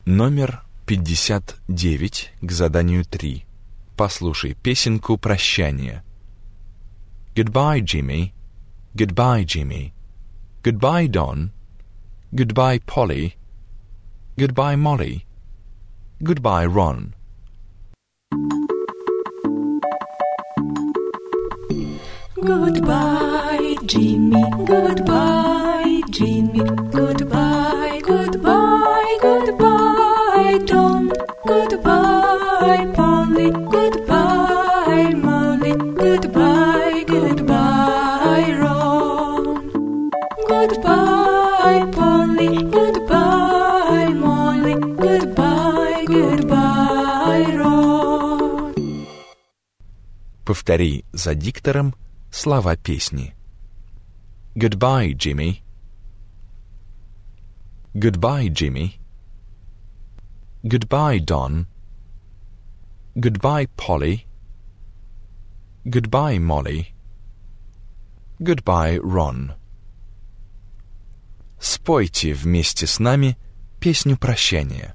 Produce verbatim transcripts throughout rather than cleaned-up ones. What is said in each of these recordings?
Номер пятьдесят девять к заданию три. Послушай песенку прощания. Goodbye, Jimmy. Goodbye, Jimmy. Goodbye, Don. Goodbye, Polly. Goodbye, Molly. Goodbye, Ron. Goodbye, Jimmy. Goodbye, Jimmy. Goodbye, goodbye, goodbye, Don. Goodbye, Polly. Goodbye, Molly. Goodbye, goodbye, Ron. Goodbye, Polly. Goodbye, Molly. Goodbye, goodbye, Ron. Повтори за диктором слова песни. Goodbye, Jimmy. Goodbye, Jimmy. Goodbye, Don. Goodbye, Polly. Goodbye, Molly. Goodbye, Ron. Спойте вместе с нами песню прощания.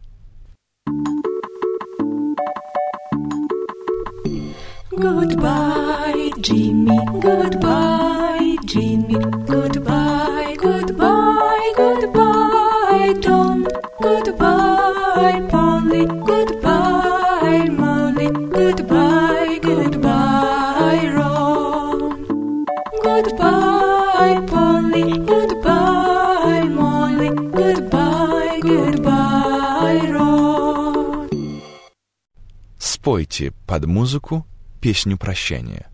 Goodbye, Jimmy. Goodbye, Jimmy. Goodbye, goodbye, goodbye, Don. Goodbye, Polly. Goodbye, Molly. Goodbye, goodbye, Ron. Goodbye, Polly. Goodbye, Molly. Goodbye, goodbye, Ron. Спойте под музыку песню прощания.